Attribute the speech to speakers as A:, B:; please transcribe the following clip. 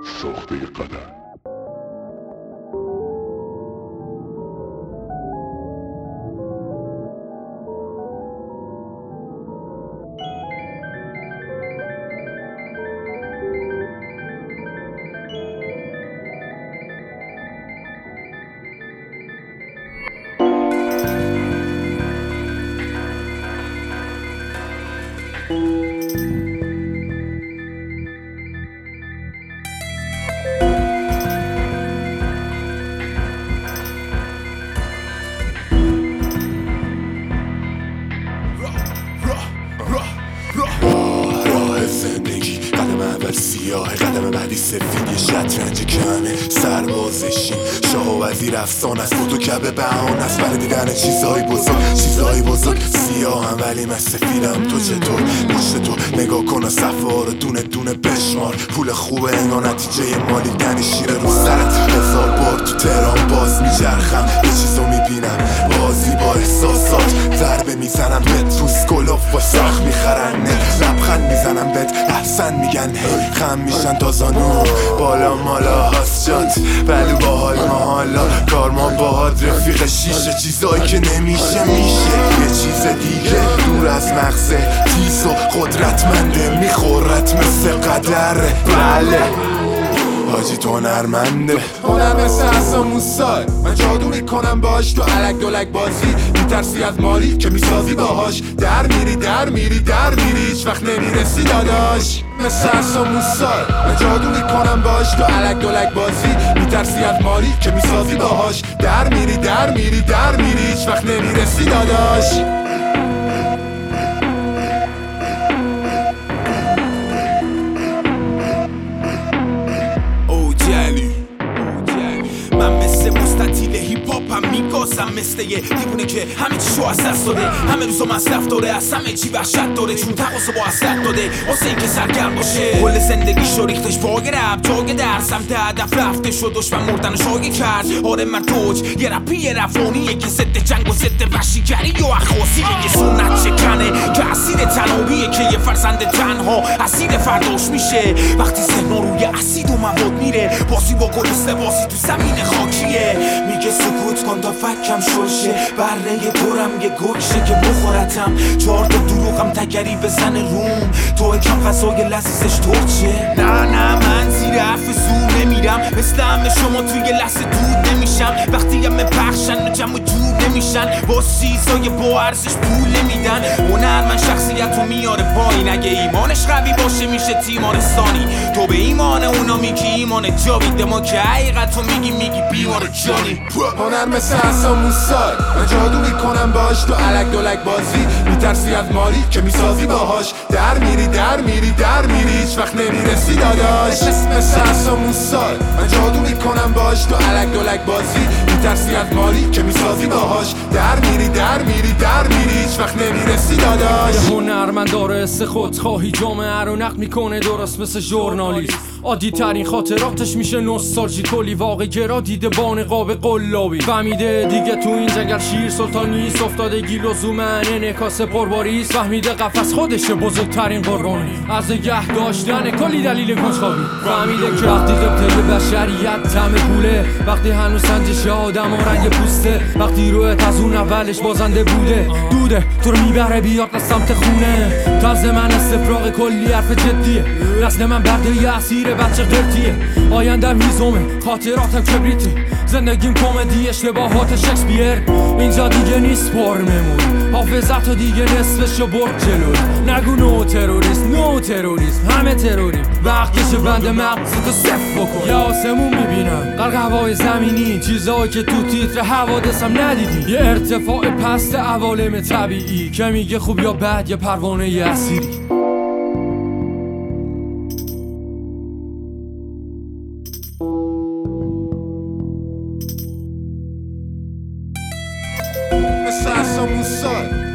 A: ساخته قدر.
B: زندگی قدم اول سیاه، قدم بعدی سفید، یه شطرنج کمه سربازشی شاه و وزیر افسانه است، فوتو کبه بهانه است برای دیدن چیزهای بزرگ سیاه هم ولی من سفیدم. تو چطور؟ پشت تو نگاه کن و صفحه رو دونه دونه بشمار. پول خوبه انگار نتیجه مالیدن شیر رو سرت. 1000 بار تو تهران باز میچرخم، یه چیزو میبینم بازی با احساسات. ضربه میزنم بهت روز گلوف با ساخت میخرنه، لبخند میزنم بهت احسن میگن هی، خم میشن تا زانو بالا مالا هاست جات. ولی با حال ما حالا کار ما باهات رفیق شیشه، چیزایی که نمیشه میشه یه چیز دیگه دور از مغزه، تیز و قدرتمنده، میخورت مثل قدره. بله حاجی تو هنرمنده، هنر مثل اصلا موسای، من جادو میکنم باش. تو علک دولک بازی میترسی از مالی که میسازی باهاش. در میری هیچ وقت نمیرسی داداش. مثل اصلا موسای، من جادو میکنم باش. تو علک دولک بازی میترسی از مالی که میسازی باهاش. در میری هیچ وقت نمیرسی داداش.
C: من مثل مستطیل هیپ هاپم میگاسم، مثل یه دیوونه که همه چیشو از دست داده، همه روزو مصرف داره، از همه چی وحشت داره، چون تقاضا با حسرت داده واسه اینکه سرگرم باشه. کل زندگیشو ریختش پای رپ، جای درسم ده هدف رفته شد، دشمن مردنش آگه کرد. آره من توج یه رپی رفانیه که ضد جنگ و ضد وحشیگری و اخاصیه، یه سنت شکنه که اسیر تنابیه، که یه فرزند تنها اسیر فرداش میشه. وقتی ذهن روی اسید و مواد میره، بازی با گل لباسی تو زمین خاکیه. میگه سکوت کن تا فکم شلشه، بره دورم یه گوشه که بخورتم. 4 تا دروغم تگری بزن روم، تو کم غذای لذیذش ترچه. نه من زیر حرف زور نمیرم، مثل همه شما توی لحظه دود نمیشم. وقتی همه پخشن و جمع جور نمیشن، با چیزای با ارزش پول نمیدن. هنر من شخصیت رو میاره پایین، اگه ایمانش قوی باشه میشه تیمارستانی. تو به ایمان اونا میگی ایمان جاوید، ما که حقیقت رو میگی بیمار جانی.
B: هنر مثل اصلا موسای، من جادو میکنم باش. تو علک دولک بازی میترسی از مالی که میسازی باهاش. در میری هیچ وقت نمیرسی داداش. مثل اصلا موسای، من جادو میکنم باش. تو علک دولک بازی میترسی از مالی که میسازی باهاش. در میری هیچ وقت نمیرسی داداش.
D: یه هنرمند داره حس خودخواهی، جامعه رو نقد میکنه درست مثل ژورنالیست. عادی ترین خاطراتش میشه نوستالژی، کلی واقع گرا دیده با نقاب قلابی. فهمیده دیگه تو این جنگل شیر سلطانیست، افتاده گیل و زومن انعکاس پرباریست. فهمیده قفس خودشه بزرگترین قربانی، از نگه داشتن کلی دلیل کنجکاوی. فهمیده که وقتی قبطه بشریت طعم پوله، وقتی هنوز سنجش آدم و رنگ پوسته، وقتی رویت از اون اولش بازنده بوده. دوده تو رو میبره بیاد از سمت خونه. طرز من استفراغ کلی حرف جدیه، نسل من برده یه اسیر بچه قرتیه. آیندم هیزومه، خاطراتم کبریته، زندگیم کمدی اشتباهات شکسپیر. اینجا دیگه نیست پر مموری، حافظت و دیگه نصفشو برد جلوی. نگو نو تروریسم همه تروریم. وقتشه بند مغزتو صفر بکن. یا آسمون میبینم غرق هوای زمینی، چیزایی که تو تیتر حوادثم ندیدی. یه ارتفاع پست عوالم طبیعی که میگه خوب یا بد، یه پروانه یه اسیری.
B: مثل اصلا موسای